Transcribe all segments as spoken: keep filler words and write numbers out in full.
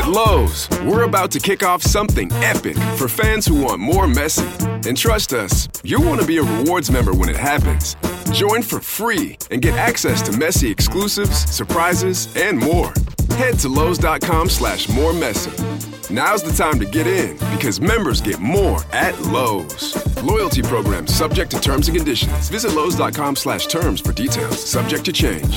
At Lowe's, we're about to kick off something epic for fans who want more Messi. And trust us, you'll want to be a rewards member when it happens. Join for free and get access to Messi exclusives, surprises, and more. Head to Lowe's.com slash more Messi. Now's the time to get in because members get more at Lowe's. Loyalty program subject to terms and conditions. Visit Lowe's.com slash terms for details. Subject to change.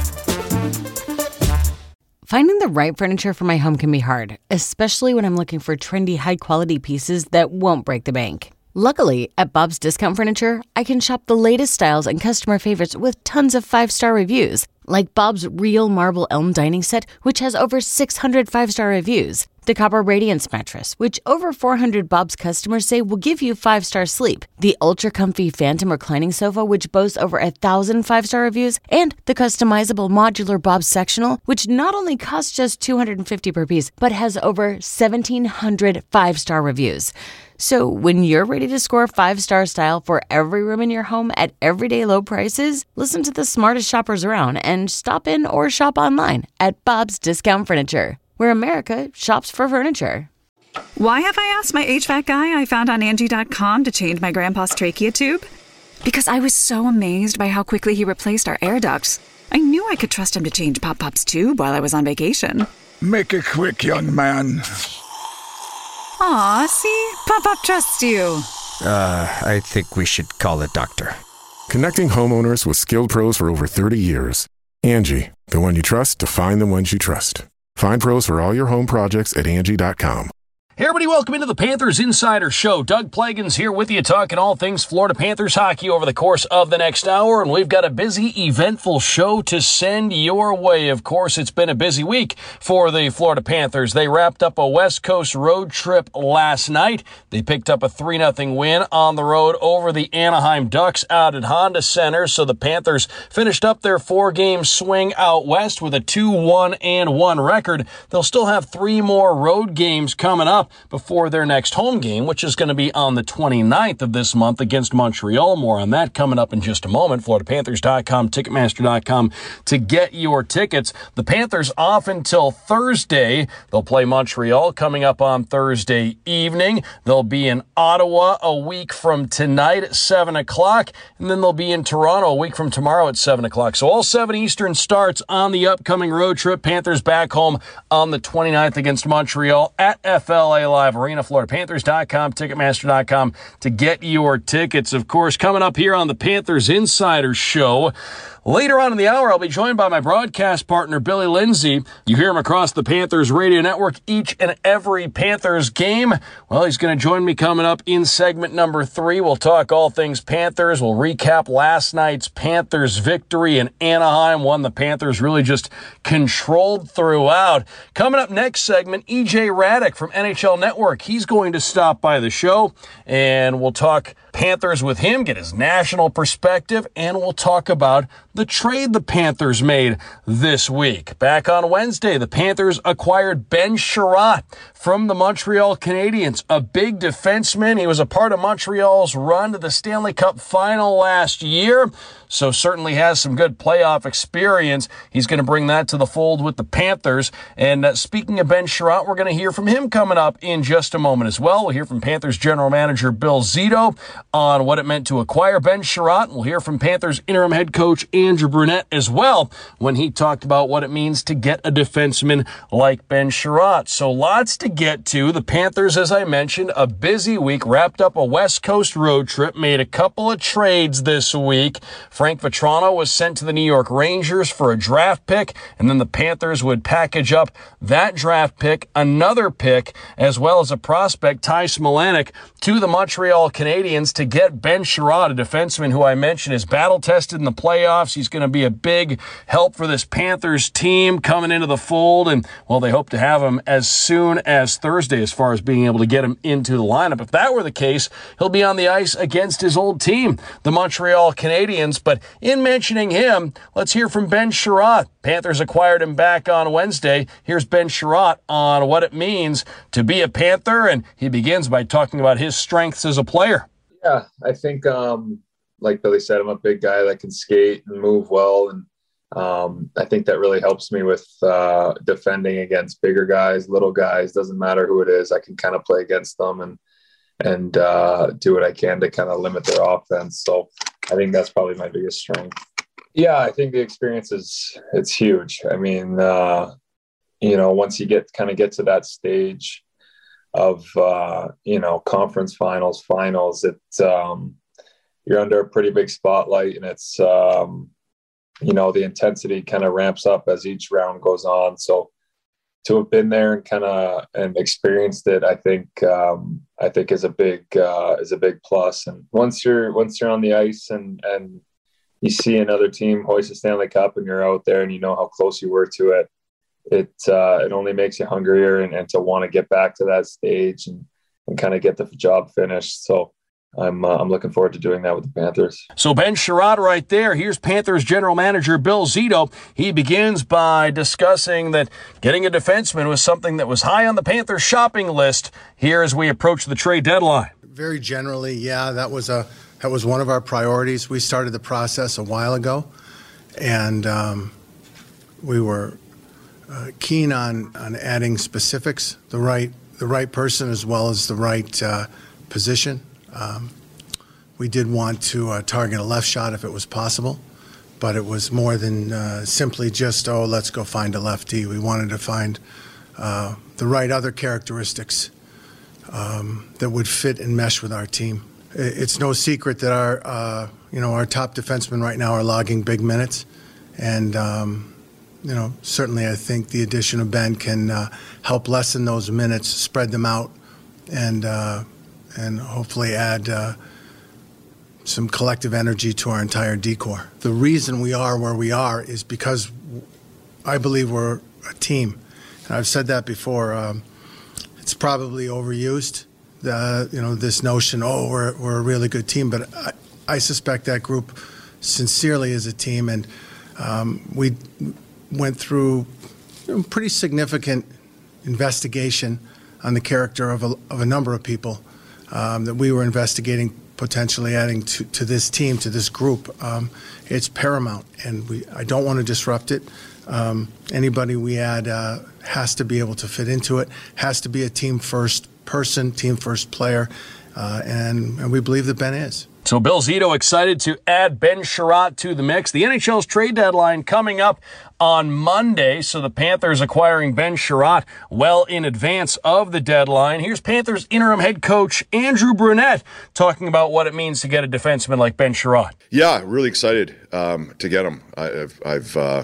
Finding the right furniture for my home can be hard, especially when I'm looking for trendy, high-quality pieces that won't break the bank. Luckily, at Bob's Discount Furniture, I can shop the latest styles and customer favorites with tons of five-star reviews, like Bob's Real Marble Elm Dining Set, which has over six hundred five-star reviews, the Copper Radiance Mattress, which over four hundred Bob's customers say will give you five-star sleep, the Ultra Comfy Phantom Reclining Sofa, which boasts over one thousand five-star reviews, and the customizable modular Bob's Sectional, which not only costs just two hundred fifty dollars per piece, but has over seventeen hundred five-star reviews. So when you're ready to score five-star style for every room in your home at everyday low prices, listen to the smartest shoppers around and stop in or shop online at Bob's Discount Furniture, where America shops for furniture. Why have I asked my H V A C guy I found on Angie dot com to change my grandpa's trachea tube? Because I was so amazed by how quickly he replaced our air ducts. I knew I could trust him to change Pop Pop's tube while I was on vacation. Make it quick, young man. Aw, see? Pop Pop trusts you. Uh, I think we should call a doctor. Connecting homeowners with skilled pros for over thirty years. Angie, the one you trust to find the ones you trust. Find pros for all your home projects at Angie dot com. Hey everybody, welcome into the Panthers Insider Show. Doug Plagans here with you, talking all things Florida Panthers hockey over the course of the next hour, and we've got a busy, eventful show to send your way. Of course, it's been a busy week for the Florida Panthers. They wrapped up a West Coast road trip last night. They picked up a three nothing win on the road over the Anaheim Ducks out at Honda Center, so the Panthers finished up their four-game swing out west with a two one and one record. They'll still have three more road games coming up before their next home game, which is going to be on the twenty-ninth of this month against Montreal. More on that coming up in just a moment. Florida Panthers dot com, Ticketmaster dot com to get your tickets. The Panthers off until Thursday. They'll play Montreal coming up on Thursday evening. They'll be in Ottawa a week from tonight at seven o'clock, and then they'll be in Toronto a week from tomorrow at seven o'clock. So all seven Eastern starts on the upcoming road trip. Panthers back home on the twenty-ninth against Montreal at F L A Live Arena. Florida Panthers dot com, Ticketmaster dot com to get your tickets. Of course, coming up here on the Panthers Insider Show, later on in the hour, I'll be joined by my broadcast partner, Billy Lindsay. You hear him across the Panthers radio network each and every Panthers game. Well, he's going to join me coming up in segment number three. We'll talk all things Panthers. We'll recap last night's Panthers victory in Anaheim, one the Panthers really just controlled throughout. Coming up next segment, E J Radick from N H L Network. He's going to stop by the show, and we'll talk Panthers with him, get his national perspective, and we'll talk about the trade the Panthers made this week. Back on Wednesday, the Panthers acquired Ben Chiarot from the Montreal Canadiens, a big defenseman. He was a part of Montreal's run to the Stanley Cup final last year, so certainly has some good playoff experience. He's going to bring that to the fold with the Panthers. And uh, speaking of Ben Chiarot, we're going to hear from him coming up in just a moment as well. We'll hear from Panthers general manager Bill Zito on what it meant to acquire Ben Chiarot. We'll hear from Panthers interim head coach Andrew Brunette as well when he talked about what it means to get a defenseman like Ben Chiarot. So lots to get to. The Panthers, as I mentioned, a busy week, wrapped up a West Coast road trip, made a couple of trades this week. Frank Vatrano was sent to the New York Rangers for a draft pick, and then the Panthers would package up that draft pick, another pick, as well as a prospect, Ty Smolanic, to the Montreal Canadiens to get Ben Chiarot, a defenseman who I mentioned is battle-tested in the playoffs. He's going to be a big help for this Panthers team coming into the fold, and, well, they hope to have him as soon as Thursday as far as being able to get him into the lineup. If that were the case, he'll be on the ice against his old team, the Montreal Canadiens. But in mentioning him, let's hear from Ben Chiarot. Panthers acquired him back on Wednesday. Here's Ben Chiarot on what it means to be a Panther, and he begins by talking about his strengths as a player. Yeah, I think, um, like Billy said, I'm a big guy that can skate and move well, and Um, I think that really helps me with uh, defending against bigger guys, little guys, doesn't matter who it is. I can kind of play against them and and uh, do what I can to kind of limit their offense. So I think that's probably my biggest strength. Yeah, I think the experience is, it's huge. I mean, uh, you know, once you get kind of get to that stage of, uh, you know, conference finals, finals, it, um, you're under a pretty big spotlight, and it's, um, you know, the intensity kind of ramps up as each round goes on. So to have been there and kind of and experienced it, I think um, I think is a big uh, is a big plus. And once you're once you're on the ice and and you see another team hoist a Stanley Cup and you're out there and you know how close you were to it, it uh, it only makes you hungrier and, and to want to get back to that stage and and kind of get the job finished. So I'm uh, I'm looking forward to doing that with the Panthers. So Ben Chiarot right there. Here's Panthers general manager Bill Zito. He begins by discussing that getting a defenseman was something that was high on the Panthers shopping list here as we approach the trade deadline. Very generally, yeah, that was a that was one of our priorities. We started the process a while ago, and um, we were uh, keen on on adding specifics, the right the right person as well as the right uh, position. Um, we did want to uh, target a left shot if it was possible, but it was more than uh, simply just, oh, let's go find a lefty. We wanted to find uh, the right other characteristics um, that would fit and mesh with our team. It's no secret that our, uh, you know, our top defensemen right now are logging big minutes, and um, you know, certainly I think the addition of Ben can uh, help lessen those minutes, spread them out, and. Uh, and hopefully add uh, some collective energy to our entire decor. The reason we are where we are is because I believe we're a team. And I've said that before. Um, it's probably overused, the, you know, this notion, oh, we're, we're a really good team. But I, I suspect that group sincerely is a team. And um, we went through you know, pretty significant investigation on the character of a, of a number of people Um, that we were investigating potentially adding to, to this team, to this group. Um, it's paramount, and we I don't want to disrupt it. Um, anybody we add uh, has to be able to fit into it, has to be a team-first person, team-first player, uh, and, and we believe that Ben is. So Bill Zito excited to add Ben Chiarot to the mix. The N H L's trade deadline coming up on Monday, so the Panthers acquiring Ben Chiarot well in advance of the deadline. Here's Panthers interim head coach Andrew Brunette talking about what it means to get a defenseman like Ben Chiarot. Yeah, really excited um, to get him. I, I've, I've uh,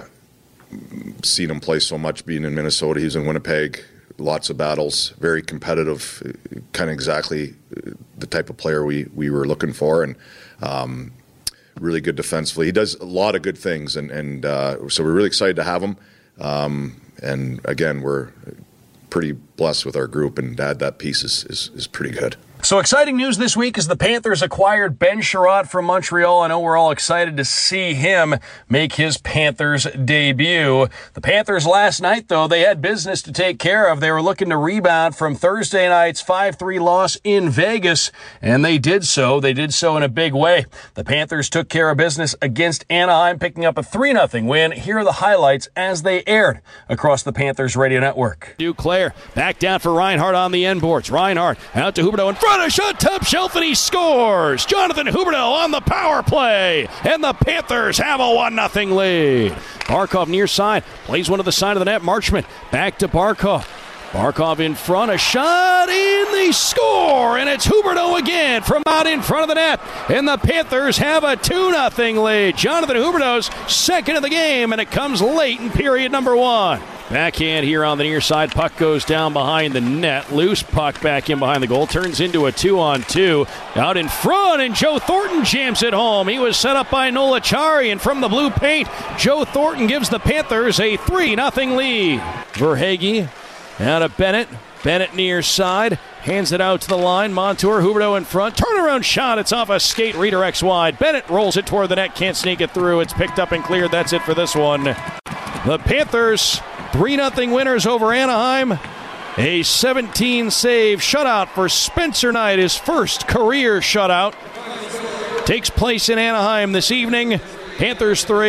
seen him play so much being in Minnesota. He's in Winnipeg. Lots of battles, very competitive, kind of exactly the type of player we, we were looking for, and um, really good defensively. He does a lot of good things, and, and uh, so we're really excited to have him. Um, and again, we're pretty blessed with our group, and to add that piece is, is, is pretty good. So exciting news this week as the Panthers acquired Ben Chiarot from Montreal. I know we're all excited to see him make his Panthers debut. The Panthers last night, though, they had business to take care of. They were looking to rebound from Thursday night's five three loss in Vegas, and they did so. They did so in a big way. The Panthers took care of business against Anaheim, picking up a three nothing win. Here are the highlights as they aired across the Panthers radio network. Duclair back down for Reinhart on the end boards. Reinhart out to Huberdeau in front. A shot, top shelf, and he scores. Jonathan Huberdeau on the power play, and the Panthers have a one nothing lead. Barkov near side, plays one to the side of the net. Marchment back to Barkov. Barkov in front, a shot in, the score, and it's Huberdeau again from out in front of the net, and the Panthers have a two nothing lead. Jonathan Huberdeau's second of the game, and it comes late in period number one. Backhand here on the near side. Puck goes down behind the net. Loose puck back in behind the goal. Turns into a two-on-two. Out in front, and Joe Thornton jams it home. He was set up by Noel Acciari, and from the blue paint, Joe Thornton gives the Panthers a three nothing lead. Verhaeghe out of Bennett. Bennett near side. Hands it out to the line. Montour, Huberdeau in front. Turnaround shot. It's off a skate. Redirects wide. Bennett rolls it toward the net. Can't sneak it through. It's picked up and cleared. That's it for this one. The Panthers three nothing winners over Anaheim. A seventeen save shutout for Spencer Knight, his first career shutout. Takes place in Anaheim this evening. Panthers three,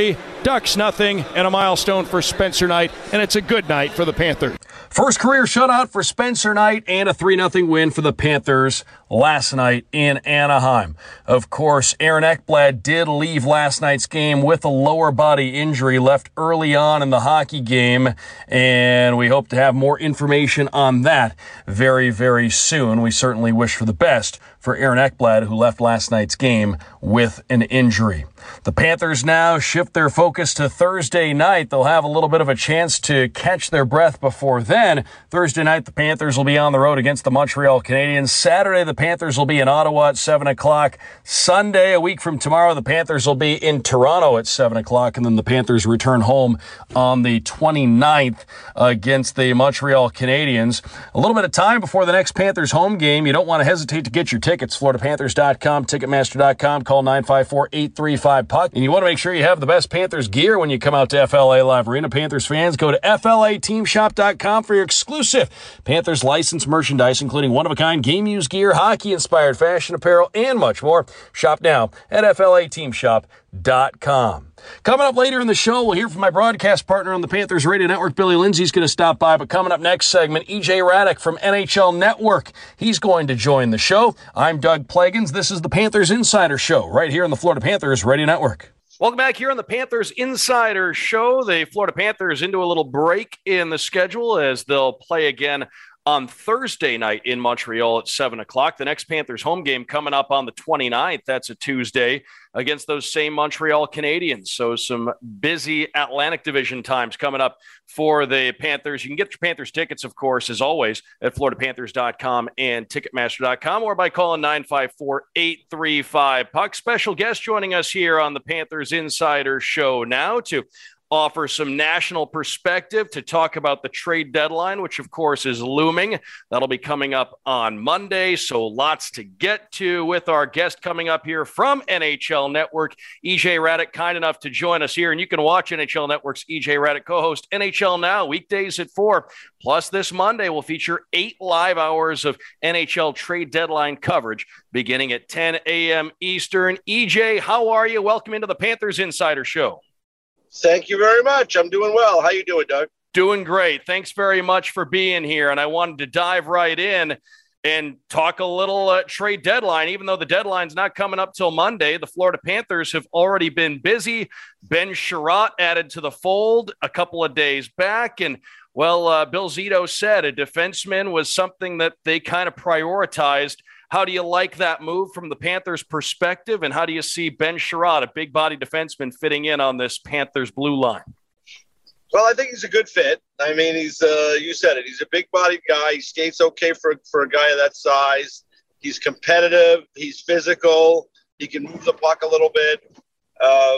Ducks nothing, and a milestone for Spencer Knight, and it's a good night for the Panthers. First career shutout for Spencer Knight and a three nothing win for the Panthers last night in Anaheim. Of course, Aaron Ekblad did leave last night's game with a lower body injury, left early on in the hockey game, and we hope to have more information on that very, very soon. We certainly wish for the best for Aaron Ekblad, who left last night's game with an injury. The Panthers now shift their focus to Thursday night. They'll have a little bit of a chance to catch their breath before then. Thursday night, the Panthers will be on the road against the Montreal Canadiens. Saturday, the Panthers will be in Ottawa at seven o'clock. Sunday, a week from tomorrow, the Panthers will be in Toronto at seven o'clock, and then the Panthers return home on the twenty-ninth against the Montreal Canadiens. A little bit of time before the next Panthers home game. You don't want to hesitate to get your tickets. Florida Panthers dot com, Ticketmaster dot com. Call nine five four, eight three five, puck. And you want to make sure you have the best Panthers gear when you come out to F L A Live Arena. Panthers fans, go to F L A team shop dot com for your exclusive Panthers licensed merchandise, including one-of-a-kind game-used gear, hockey-inspired fashion apparel, and much more. Shop now at F L A team shop dot com. Coming up later in the show, we'll hear from my broadcast partner on the Panthers Radio Network, Billy Lindsay's going to stop by. But coming up next segment, E J Raddick from N H L Network. He's going to join the show. I'm Doug Plagans. This is the Panthers Insider Show right here on the Florida Panthers Radio Network. Welcome back here on the Panthers Insider Show. The Florida Panthers into a little break in the schedule as they'll play again on Thursday night in Montreal at seven o'clock. The next Panthers home game coming up on the twenty-ninth. That's a Tuesday against those same Montreal Canadiens. So some busy Atlantic Division times coming up for the Panthers. You can get your Panthers tickets, of course, as always, at Florida Panthers dot com and Ticketmaster dot com or by calling nine five four, eight three five, puck. Special guest joining us here on the Panthers Insider Show now to offer some national perspective, to talk about the trade deadline, which of course is looming. That'll be coming up on Monday, so lots to get to with our guest coming up here from N H L Network, E J Raddick, kind enough to join us here. And you can watch N H L Network's E J Raddick co-host N H L Now weekdays at four. Plus this Monday will feature eight live hours of N H L trade deadline coverage beginning at ten a.m. Eastern. E J, how are you? Welcome into the Panthers Insider Show. Thank you very much. I'm doing well. How you doing, Doug? Doing great. Thanks very much for being here. And I wanted to dive right in and talk a little uh, trade deadline. Even though the deadline's not coming up till Monday, the Florida Panthers have already been busy. Ben Chiarot added to the fold a couple of days back. And, well, uh, Bill Zito said a defenseman was something that they kind of prioritized. How do you like that move from the Panthers' perspective, and how do you see Ben Chiarot, a big-body defenseman, fitting in on this Panthers blue line? Well, I think he's a good fit. I mean, he's uh, you said it. He's a big-bodied guy. He skates okay for, for a guy of that size. He's competitive. He's physical. He can move the puck a little bit. Um,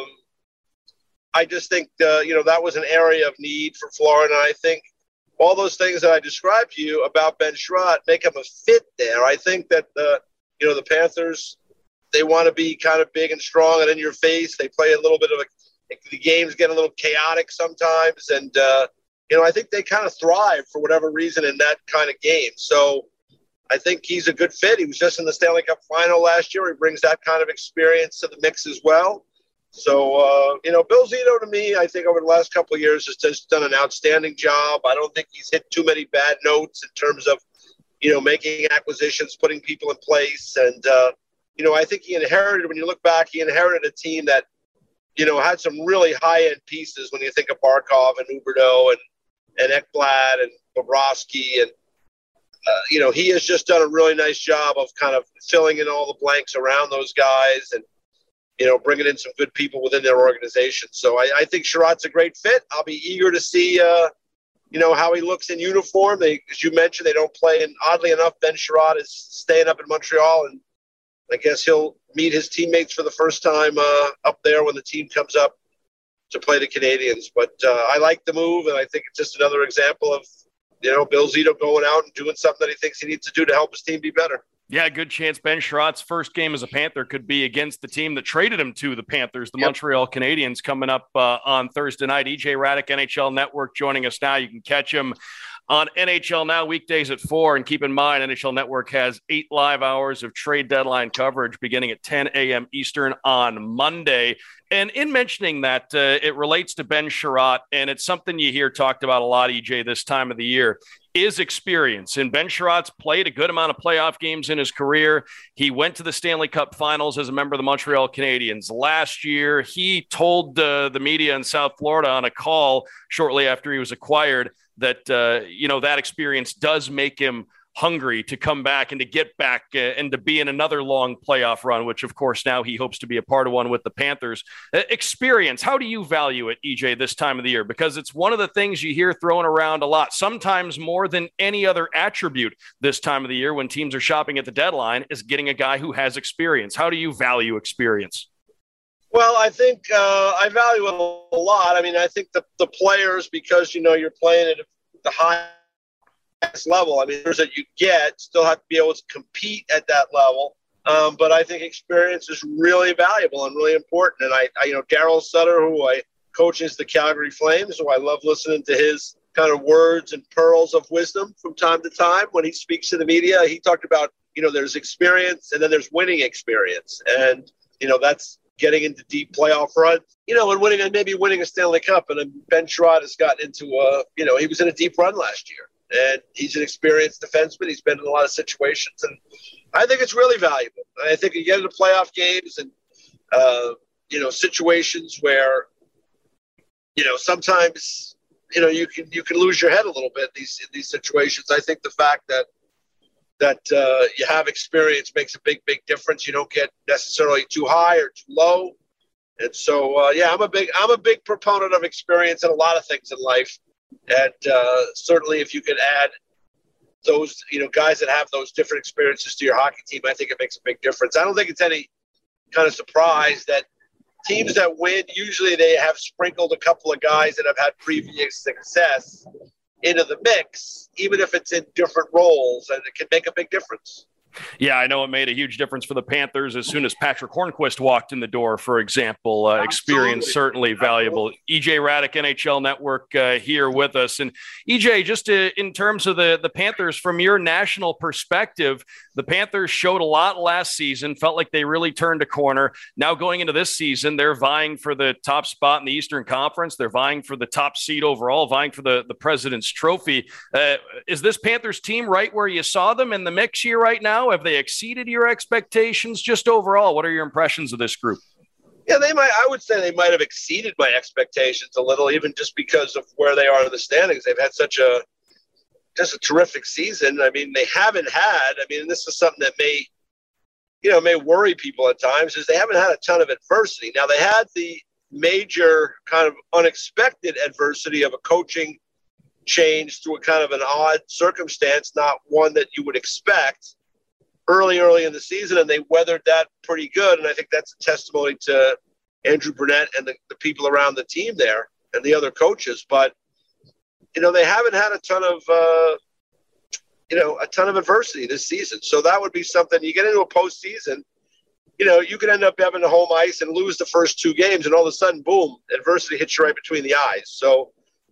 I just think, uh, you know, that was an area of need for Florida, and I think all those things that I described to you about Ben Chiarot make him a fit there. I think that, uh, you know, the Panthers, they want to be kind of big and strong and in your face. They play a little bit of a – the games get a little chaotic sometimes. And, uh, you know, I think they kind of thrive for whatever reason in that kind of game. So I think he's a good fit. He was just in the Stanley Cup final last year. He brings that kind of experience to the mix as well. So, uh, you know, Bill Zito, to me, I think over the last couple of years has just done an outstanding job. I don't think he's hit too many bad notes in terms of, you know, making acquisitions, putting people in place. And, uh, you know, I think he inherited, when you look back, he inherited a team that, you know, had some really high-end pieces when you think of Barkov and Huberdeau and, and Ekblad and Bobrovsky. And, uh, you know, he has just done a really nice job of kind of filling in all the blanks around those guys and, you know, bringing in some good people within their organization. So I, I think Chiarot's a great fit. I'll be eager to see, uh, you know, how he looks in uniform. They, as you mentioned, they don't play. And oddly enough, Ben Chiarot is staying up in Montreal. And I guess he'll meet his teammates for the first time uh, up there when the team comes up to play the Canadiens. But uh, I like the move, and I think it's just another example of, you know, Bill Zito going out and doing something that he thinks he needs to do to help his team be better. Yeah, good chance Ben Chiarot's first game as a Panther could be against the team that traded him to the Panthers, the yep. Montreal Canadiens, coming up uh, on Thursday night. E J Raddick, N H L Network, joining us now. You can catch him on N H L Now weekdays at four. And keep in mind, N H L Network has eight live hours of trade deadline coverage beginning at ten a.m. Eastern on Monday. And in mentioning that, uh, it relates to Ben Chiarot, and it's something you hear talked about a lot, E J, this time of the year, is experience. And Ben Chiarot's played a good amount of playoff games in his career. He went to the Stanley Cup Finals as a member of the Montreal Canadiens last year. He told uh, the media in South Florida on a call shortly after he was acquired that, uh, you know, that experience does make him hungry to come back and to get back uh, and to be in another long playoff run, which of course now he hopes to be a part of one with the Panthers. Uh, experience, how do you value it, E J, this time of the year? Because it's one of the things you hear thrown around a lot, sometimes more than any other attribute this time of the year when teams are shopping at the deadline, is getting a guy who has experience. How do you value experience? Well, I think uh, I value it a lot. I mean, I think the, the players, because, you know, you're playing at the high level. I mean, there's that you get still have to be able to compete at that level. Um, but I think experience is really valuable and really important. And I, I you know, Daryl Sutter, who I coaches the Calgary Flames, who I love listening to his kind of words and pearls of wisdom from time to time when he speaks to the media. He talked about, you know, there's experience and then there's winning experience. And, you know, that's getting into deep playoff runs, you know, and winning and maybe winning a Stanley Cup. And Ben Chiarot has gotten into a, you know, he was in a deep run last year. And he's an experienced defenseman. He's been in a lot of situations. And I think it's really valuable. I think you get into playoff games and, uh, you know, situations where, you know, sometimes, you know, you can you can lose your head a little bit in these, in these situations. I think the fact that that uh, you have experience makes a big, big difference. You don't get necessarily too high or too low. And so, uh, yeah, I'm a big I'm a big proponent of experience in a lot of things in life. And uh, certainly if you could add those, you know, guys that have those different experiences to your hockey team, I think it makes a big difference. I don't think it's any kind of surprise that teams that win, usually they have sprinkled a couple of guys that have had previous success into the mix, even if it's in different roles, and it can make a big difference. Yeah, I know it made a huge difference for the Panthers as soon as Patrick Hornquist walked in the door, for example. Uh, experience certainly valuable. E J Hradek, N H L Network, uh, here with us. And E J, just to, in terms of the, the Panthers, from your national perspective, the Panthers showed a lot last season, felt like they really turned a corner. Now going into this season, they're vying for the top spot in the Eastern Conference. They're vying for the top seed overall, vying for the, the President's Trophy. Uh, is this Panthers team right where you saw them in the mix here right now? Have they exceeded your expectations? Just overall, what are your impressions of this group? Yeah, they might. I would say they might have exceeded my expectations a little, even just because of where they are in the standings. They've had such a just a terrific season. I mean, they haven't had. I mean, this is something that may, you know, may worry people at times. Is they haven't had a ton of adversity. Now they had the major kind of unexpected adversity of a coaching change through a kind of an odd circumstance, not one that you would expect. Early, early in the season, and they weathered that pretty good. And I think that's a testimony to Andrew Brunette and the, the people around the team there and the other coaches. But, you know, they haven't had a ton of, uh, you know, a ton of adversity this season. So that would be something. You get into a postseason, you know, you could end up having a home ice and lose the first two games, and all of a sudden, boom, adversity hits you right between the eyes. So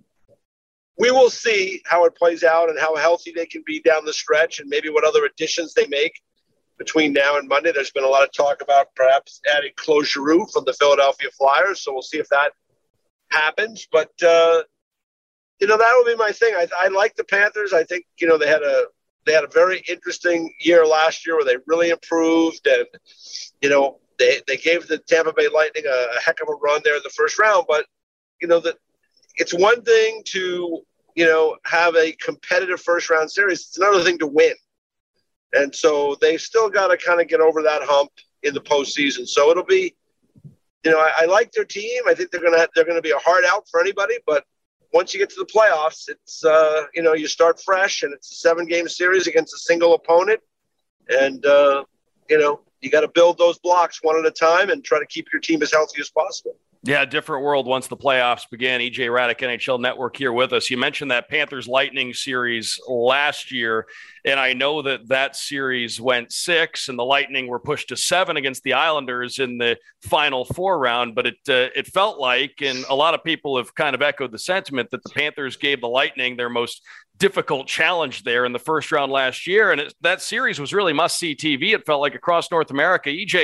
we will see how it plays out and how healthy they can be down the stretch, and maybe what other additions they make between now and Monday. There's been a lot of talk about perhaps adding Claude Giroux from the Philadelphia Flyers, so we'll see if that happens. But, uh, you know, that will be my thing. I, I like the Panthers. I think, you know, they had a they had a very interesting year last year where they really improved, and, you know, they, they gave the Tampa Bay Lightning a, a heck of a run there in the first round. But, you know, that it's one thing to, you know, have a competitive first-round series. It's another thing to win. And so they still got to kind of get over that hump in the postseason. So it'll be, you know, I, I like their team. I think they're going to they're going to be a hard out for anybody. But once you get to the playoffs, it's, uh, you know, you start fresh, and it's a seven-game series against a single opponent. And, uh, you know, you got to build those blocks one at a time and try to keep your team as healthy as possible. Yeah, different world once the playoffs began. E J Hradek, N H L Network, here with us. You mentioned that Panthers Lightning series last year, and I know that that series went six, and the Lightning were pushed to seven against the Islanders in the final four round. But it uh, it felt like, and a lot of people have kind of echoed the sentiment, that the Panthers gave the Lightning their most difficult challenge there in the first round last year, and it, that series was really must-see T V. It felt like across North America. E J,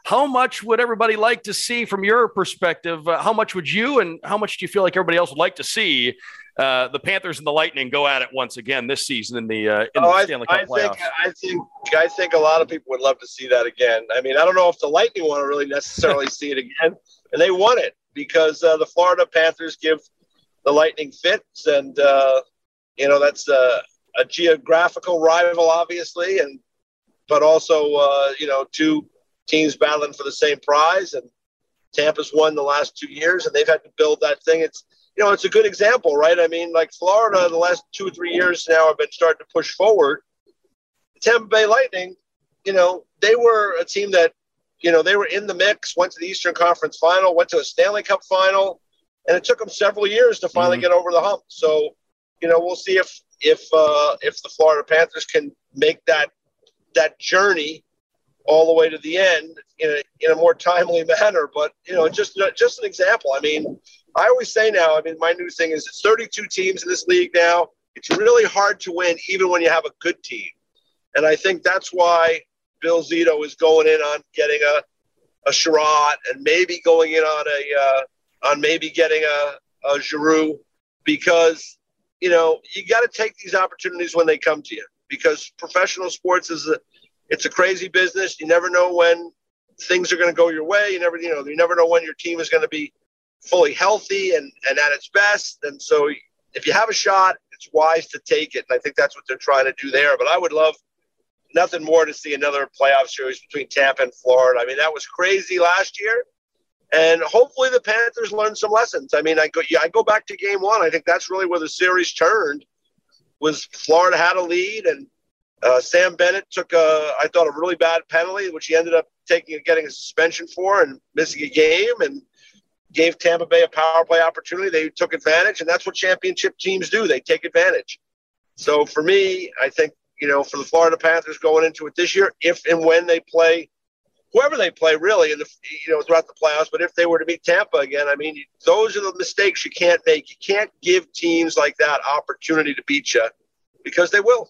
how much would everybody like to see from your perspective? Uh, how much would you and how much do you feel like everybody else would like to see uh, the Panthers and the Lightning go at it once again this season in the, uh, in oh, the Stanley I, Cup I playoffs? think, I think I think a lot of people would love to see that again. I mean, I don't know if the Lightning want to really necessarily see it again, and they want it because uh, the Florida Panthers give the Lightning fits, and uh, you know that's a, a geographical rival, obviously, and but also uh, you know two teams battling for the same prize, and Tampa's won the last two years, and they've had to build that thing. It's you know it's a good example, right? I mean, like Florida, the last two or three years now have been starting to push forward. The Tampa Bay Lightning, you know, they were a team that you know they were in the mix, went to the Eastern Conference Final, went to a Stanley Cup Final. And it took them several years to finally mm-hmm. get over the hump. So, you know, we'll see if if uh, if the Florida Panthers can make that that journey all the way to the end in a, in a more timely manner. But you know, just just an example. I mean, I always say now. I mean, my new thing is it's thirty-two teams in this league now. It's really hard to win, even when you have a good team. And I think that's why Bill Zito is going in on getting a a Sherratt and maybe going in on a. Uh, on maybe getting a, a Giroux because, you know, you got to take these opportunities when they come to you because professional sports is a, it's a crazy business. You never know when things are going to go your way. You never, you know, you never know when your team is going to be fully healthy and, and at its best. And so if you have a shot, it's wise to take it. And I think that's what they're trying to do there. But I would love nothing more to see another playoff series between Tampa and Florida. I mean, that was crazy last year. And hopefully the Panthers learn some lessons. I mean, I go, yeah, I go back to game one. I think that's really where the series turned was Florida had a lead and uh, Sam Bennett took a, I thought a really bad penalty, which he ended up taking, getting a suspension for and missing a game and gave Tampa Bay a power play opportunity. They took advantage and that's what championship teams do. They take advantage. So for me, I think, you know, for the Florida Panthers going into it this year, if and when they play whoever they play really in the, you know, throughout the playoffs, but if they were to meet Tampa again, I mean, those are the mistakes you can't make. You can't give teams like that opportunity to beat you because they will.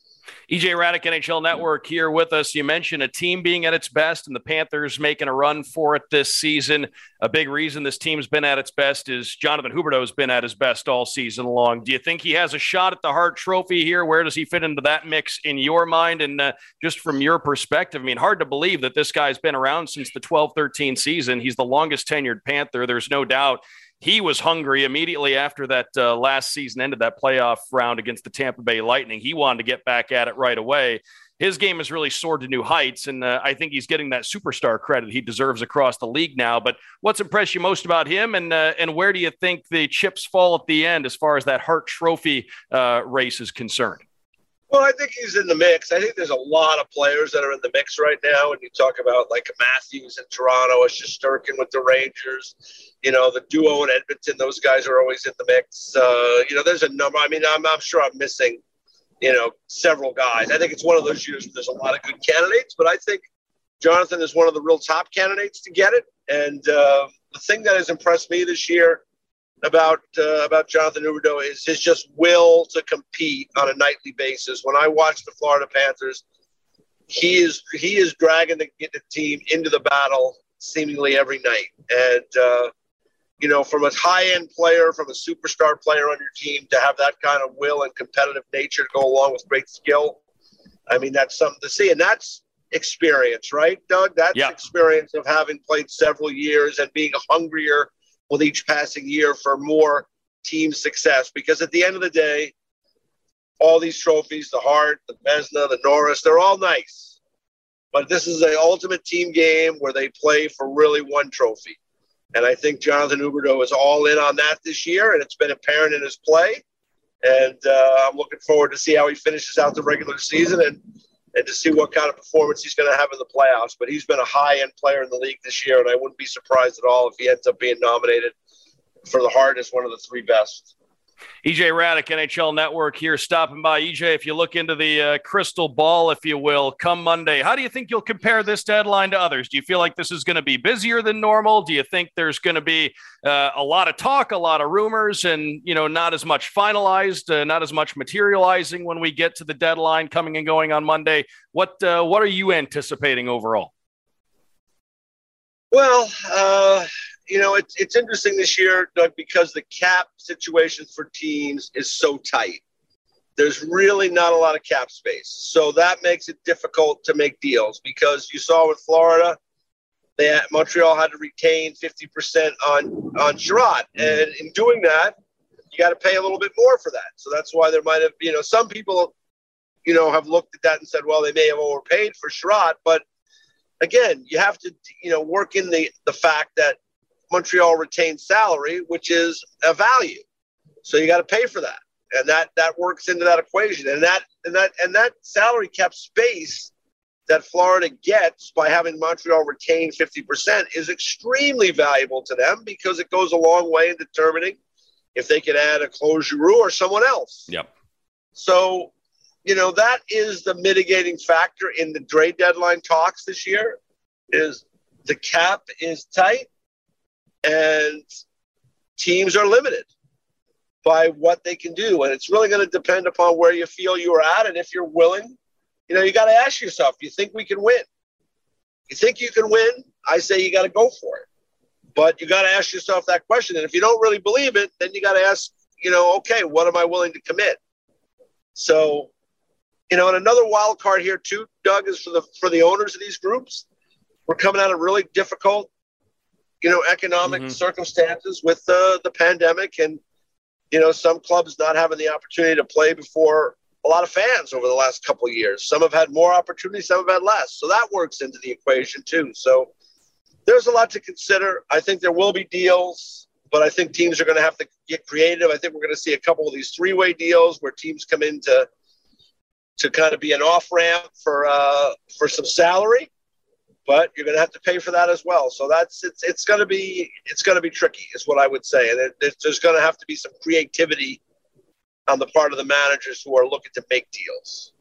E J Radick, N H L Network here with us. You mentioned a team being at its best and the Panthers making a run for it this season. A big reason this team's been at its best is Jonathan Huberdeau has been at his best all season long. Do you think he has a shot at the Hart Trophy here? Where does he fit into that mix in your mind? And uh, just from your perspective, I mean, hard to believe that this guy's been around since the twelve thirteen season. He's the longest tenured Panther. There's no doubt. He was hungry immediately after that uh, last season ended, that playoff round against the Tampa Bay Lightning. He wanted to get back at it right away. His game has really soared to new heights, and uh, I think he's getting that superstar credit he deserves across the league now. But what's impressed you most about him, and uh, and where do you think the chips fall at the end as far as that Hart Trophy uh, race is concerned? Well, I think he's in the mix. I think there's a lot of players that are in the mix right now. When you talk about like Matthews in Toronto, Shesterkin with the Rangers, you know, the duo in Edmonton, those guys are always in the mix. Uh, you know, there's a number. I mean, I'm, I'm sure I'm missing, you know, several guys. I think it's one of those years where there's a lot of good candidates, but I think Jonathan is one of the real top candidates to get it. And uh, the thing that has impressed me this year about uh, about Jonathan Huberdeau is his just will to compete on a nightly basis. When I watch the Florida Panthers, he is he is dragging the, the team into the battle seemingly every night. And, uh, you know, from a high-end player, from a superstar player on your team to have that kind of will and competitive nature to go along with great skill, I mean, that's something to see. And that's experience, right, Doug? That's yeah. experience of having played several years and being hungrier with each passing year for more team success. Because at the end of the day, all these trophies, the Hart, the Vezina, the Norris, they're all nice. But this is an ultimate team game where they play for really one trophy. And I think Jonathan Huberdeau is all in on that this year, and it's been apparent in his play. And uh, I'm looking forward to see how he finishes out the regular season and, and to see what kind of performance he's going to have in the playoffs. But he's been a high-end player in the league this year, and I wouldn't be surprised at all if he ends up being nominated for the Hart as one of the three best. E J Radick, N H L Network here, stopping by. E J, if you look into the uh, crystal ball, if you will, come Monday, how do you think you'll compare this deadline to others? Do you feel like this is going to be busier than normal? Do you think there's going to be uh, a lot of talk, a lot of rumors, and, you know, not as much finalized, uh, not as much materializing when we get to the deadline coming and going on Monday? What uh, what are you anticipating overall? Well, uh, you know, it's it's interesting this year, Doug, because the cap situation for teams is so tight. There's really not a lot of cap space. So that makes it difficult to make deals because you saw with Florida, they had, Montreal had to retain fifty percent on, on Sherrod. And in doing that, you got to pay a little bit more for that. So that's why there might have, you know, some people, you know, have looked at that and said, well, they may have overpaid for Sherrod. But again, you have to, you know, work in the, the fact that Montreal retains salary, which is a value. So you got to pay for that. And that, that works into that equation. And that, and that, and that salary cap space that Florida gets by having Montreal retain fifty percent is extremely valuable to them because it goes a long way in determining if they can add a Claude Giroux or someone else. Yep. So, you know, that is the mitigating factor in the trade deadline talks this year is the cap is tight and teams are limited by what they can do. And it's really going to depend upon where you feel you are at. And if you're willing, you know, you got to ask yourself, do you think we can win? You think you can win? I say you got to go for it. But you got to ask yourself that question. And if you don't really believe it, then you got to ask, you know, okay, what am I willing to commit? So, you know, and another wild card here too, Doug, is for the for the owners of these groups. We're coming out of really difficult, you know, economic mm-hmm. circumstances with the the pandemic, and you know, some clubs not having the opportunity to play before a lot of fans over the last couple of years. Some have had more opportunities, some have had less. So that works into the equation too. So there's a lot to consider. I think there will be deals, but I think teams are going to have to get creative. I think we're going to see a couple of these three-way deals where teams come in to, to kind of be an off-ramp for uh, for some salary, but you're going to have to pay for that as well. So that's it's it's going to be it's going to be tricky, is what I would say. And it, it, there's going to have to be some creativity on the part of the managers who are looking to make deals.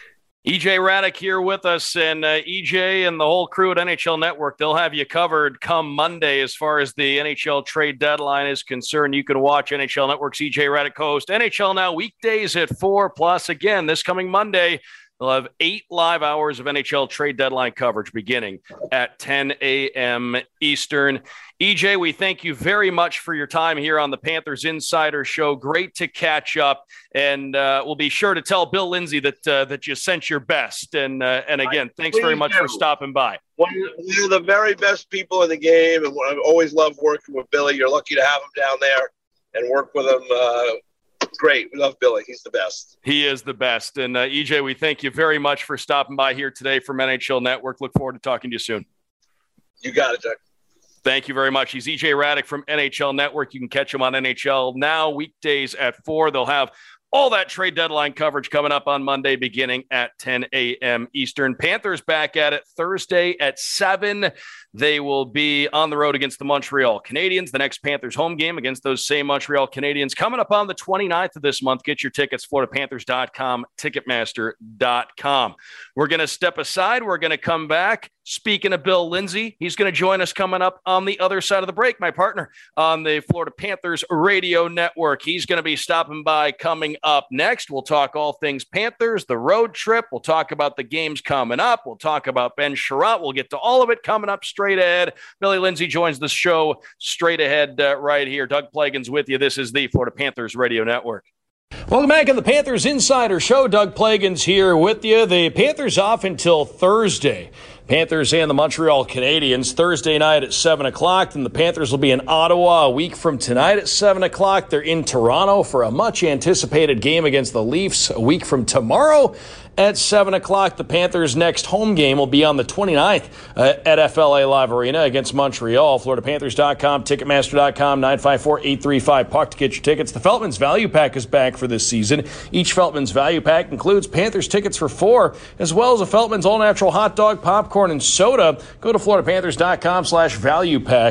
E J Radick here with us, and uh, E J and the whole crew at N H L Network, they'll have you covered come Monday as far as the N H L trade deadline is concerned. You can watch N H L Network's E J Radick host N H L Now weekdays at four, plus again this coming Monday. They'll have eight live hours of N H L trade deadline coverage beginning at ten a.m. Eastern. E J, we thank you very much for your time here on the Panthers Insider Show. Great to catch up, and uh, we'll be sure to tell Bill Lindsay that uh, that you sent your best. And uh, and again, thanks very much for stopping by. One of the very best people in the game, and I've always loved working with Billy. You're lucky to have him down there and work with him. Uh, Great. We love Billy. He's the best. He is the best. And uh, E J, we thank you very much for stopping by here today from N H L Network. Look forward to talking to you soon. You got it, Doug. Thank you very much. He's E J Radick from N H L Network. You can catch him on N H L Now weekdays at four. They'll have all that trade deadline coverage coming up on Monday beginning at ten a.m. Eastern. Panthers back at it Thursday at seven. They will be on the road against the Montreal Canadiens. The next Panthers home game against those same Montreal Canadiens coming up on the twenty-ninth of this month. Get your tickets, Florida Panthers dot com, Ticketmaster dot com. We're going to step aside. We're going to come back. Speaking of Bill Lindsay, he's going to join us coming up on the other side of the break, my partner on the Florida Panthers Radio Network. He's going to be stopping by coming up next. We'll talk all things Panthers, the road trip. We'll talk about the games coming up. We'll talk about Ben Sherratt. We'll get to all of it coming up straight ahead. Billy Lindsay joins the show straight ahead uh, right here. Doug Plagens with you. This is the Florida Panthers Radio Network. Welcome back on the Panthers Insider Show. Doug Plagens here with you. The Panthers off until Thursday. Panthers and the Montreal Canadiens Thursday night at seven o'clock. Then the Panthers will be in Ottawa a week from tonight at seven o'clock. They're in Toronto for a much-anticipated game against the Leafs a week from tomorrow at seven o'clock. The Panthers' next home game will be on the twenty-ninth uh, at F L A Live Arena against Montreal. Florida Panthers dot com, Ticketmaster dot com, nine five four, eight three five, Puck to get your tickets. The Feltman's Value Pack is back for this season. Each Feltman's Value Pack includes Panthers tickets for four, as well as a Feltman's all-natural hot dog, popcorn, and soda. Go to Florida Panthers dot com slash value pack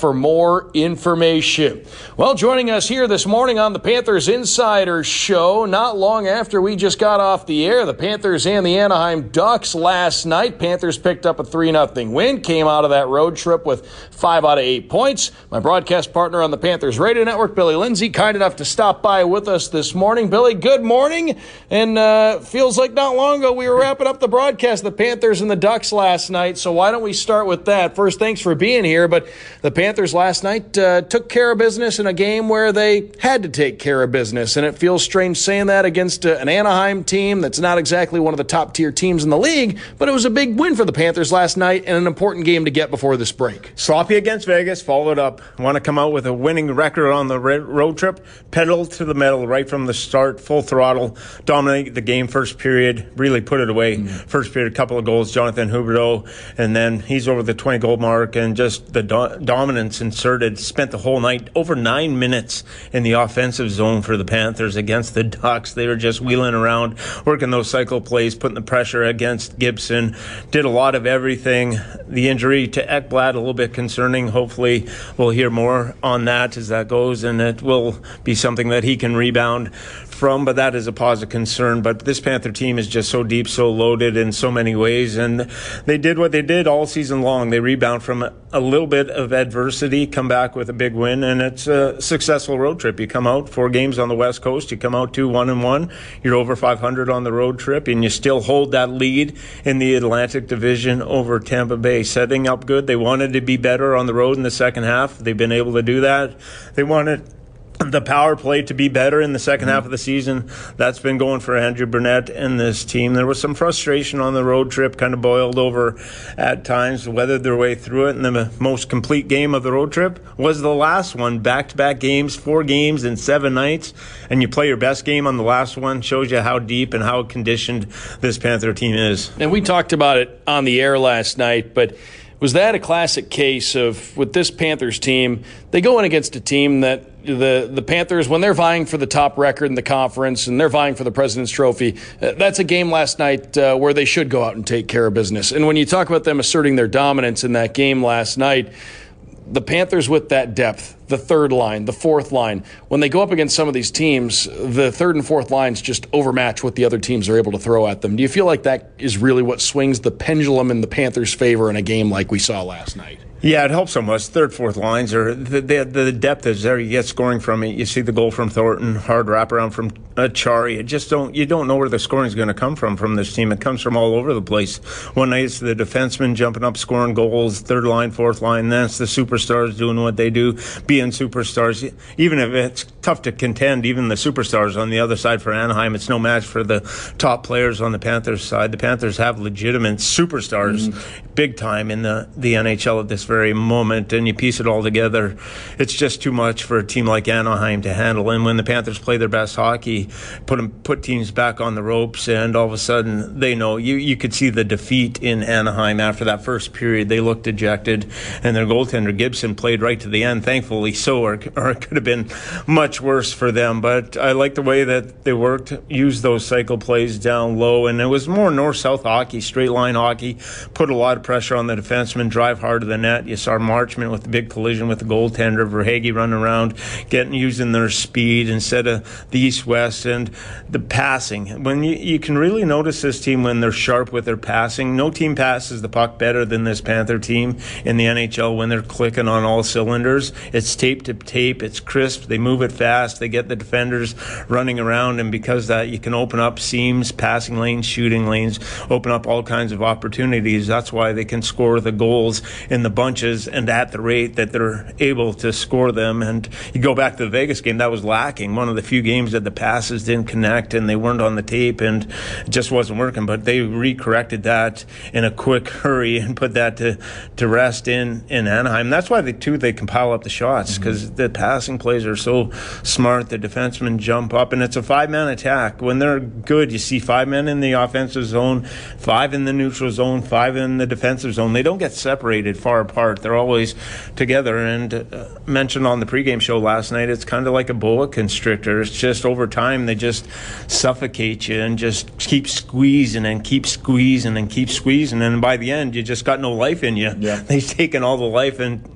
for more information. Well, joining us here this morning on the Panthers Insider Show, not long after we just got off the air, the Panthers and the Anaheim Ducks last night. Panthers picked up a three nothing win, came out of that road trip with five out of eight points. My broadcast partner on the Panthers Radio Network, Billy Lindsay, kind enough to stop by with us this morning. Billy, good morning. And uh, feels like not long ago we were wrapping up the broadcast, the Panthers and the Ducks last night. So why don't we start with that? First, thanks for being here. But the Panthers last night uh, took care of business in a game where they had to take care of business. And it feels strange saying that against uh, an Anaheim team that's not exactly one of the top-tier teams in the league. But it was a big win for the Panthers last night and an important game to get before this break. Sloppy against Vegas, followed up. Want to come out with a winning record on the road trip. Pedal to the metal right from the start, full throttle, dominate the game first period, really put it away. Mm-hmm. First period, a couple of goals, Jonathan Huberdeau, and then he's over the twenty-goal mark, and just the do- dominance inserted. Spent the whole night, over nine minutes in the offensive zone for the Panthers against the Ducks. They were just wheeling around, working those cycle plays, putting the pressure against Gibson. Did a lot of everything. The injury to Ekblad, a little bit concerning. Hopefully we'll hear more on that as that goes, and it will be something that he can rebound from, but that is a positive concern. But this Panther team is just so deep, so loaded in so many ways, and they did what they did all season long. They rebound from a, a little bit of adversity, come back with a big win, and it's a successful road trip. You come out four games on the West Coast, you come out two one and one, you're over five hundred on the road trip, and you still hold that lead in the Atlantic Division over Tampa Bay. Setting up good. They wanted to be better on the road in the second half. They've been able to do that. They wanted the power play to be better in the second half of the season. That's been going for Andrew Burnett and this team. There was some frustration on the road trip, kind of boiled over at times, weathered their way through it. And the most complete game of the road trip was the last one. Back-to-back games, four games in seven nights, and you play your best game on the last one. Shows you how deep and how conditioned this Panther team is. And we talked about it on the air last night, but was that a classic case of, with this Panthers team, they go in against a team that the the Panthers, when they're vying for the top record in the conference and they're vying for the President's Trophy, uh, that's a game last night uh, where they should go out and take care of business. And when you talk about them asserting their dominance in that game last night, the Panthers with that depth, the third line, the fourth line, when they go up against some of these teams, the third and fourth lines just overmatch what the other teams are able to throw at them. Do you feel like that is really what swings the pendulum in the Panthers' favor in a game like we saw last night? Yeah, it helps so much. Third, fourth lines, or the, the the depth is there. You get scoring from it. You see the goal from Thornton, hard wraparound from Achari. You just don't you don't know where the scoring is going to come from from this team. It comes from all over the place. One night it's the defensemen jumping up, scoring goals. Third line, fourth line. Then it's the superstars doing what they do, being superstars. Even if it's tough to contend, even the superstars on the other side for Anaheim, it's no match for the top players on the Panthers side. The Panthers have legitimate superstars, mm-hmm. big time in the the N H L at this very moment, and you piece it all together, it's just too much for a team like Anaheim to handle. And when the Panthers play their best hockey, put them, put teams back on the ropes, and all of a sudden they know. You you could see the defeat in Anaheim after that first period. They looked dejected, and their goaltender Gibson played right to the end, thankfully so, or, or it could have been much worse for them. But I like the way that they worked, used those cycle plays down low, and it was more north-south hockey, straight line hockey, put a lot of pressure on the defensemen, drive hard to the net. You saw Marchment with the big collision with the goaltender, Verhaeghe running around, getting using their speed instead of the east-west, and the passing. When you, you can really notice this team when they're sharp with their passing. No team passes the puck better than this Panther team in the N H L when they're clicking on all cylinders. It's tape to tape, it's crisp, they move it fast, they get the defenders running around, and because that you can open up seams, passing lanes, shooting lanes, open up all kinds of opportunities. That's why they can score the goals in the bunch and at the rate that they're able to score them. And you go back to the Vegas game, that was lacking. One of the few games that the passes didn't connect and they weren't on the tape, and it just wasn't working. But they re-corrected that in a quick hurry and put that to, to rest in, in Anaheim. That's why they too they can pile up the shots, because mm-hmm. the passing plays are so smart. The defensemen jump up, and it's a five-man attack. When they're good, you see five men in the offensive zone, five in the neutral zone, five in the defensive zone. They don't get separated far apart. They're always together. And uh, mentioned on the pregame show last night, it's kind of like a boa constrictor. It's just over time they just suffocate you and just keep squeezing and keep squeezing and keep squeezing. And by the end, you just got no life in you. Yeah. They've taken all the life and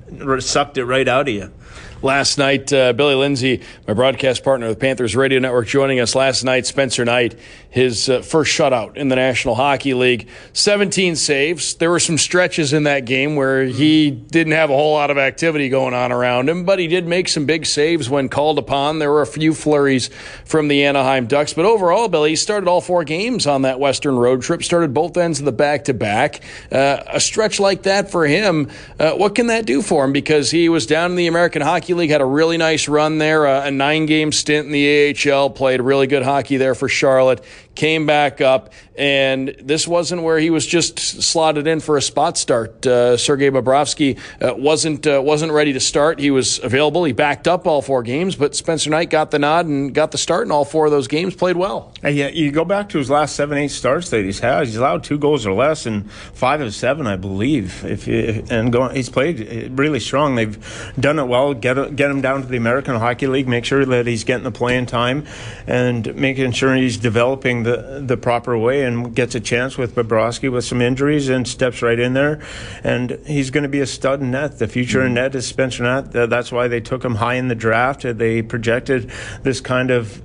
sucked it right out of you. Last night, uh, Billy Lindsay, my broadcast partner of the Panthers Radio Network, joining us last night. Spencer Knight, his uh, first shutout in the National Hockey League. seventeen saves. There were some stretches in that game where he didn't have a whole lot of activity going on around him, but he did make some big saves when called upon. There were a few flurries from the Anaheim Ducks, but overall, Billy, he started all four games on that Western road trip, started both ends of the back-to-back. Uh, a stretch like that for him, uh, what can that do for him? Because he was down in the American Hockey League, had a really nice run there, uh, a nine-game stint in the A H L, played really good hockey there for Charlotte, came back up, and this wasn't where he was just slotted in for a spot start. Uh, Sergei Bobrovsky uh, wasn't uh, wasn't ready to start. He was available. He backed up all four games, but Spencer Knight got the nod and got the start in all four of those games, played well. Uh, yeah, you go back to his last seven, eight starts that he's had. He's allowed two goals or less in five of seven, I believe. If you, and go, he's played really strong. They've done it well. Get get him down to the American Hockey League. Make sure that he's getting the playing time, and making sure he's developing the the proper way, and gets a chance with Bobrovsky with some injuries and steps right in there. And he's going to be a stud in net. The future in net is Spencer Knight. That's why they took him high in the draft. They projected this kind of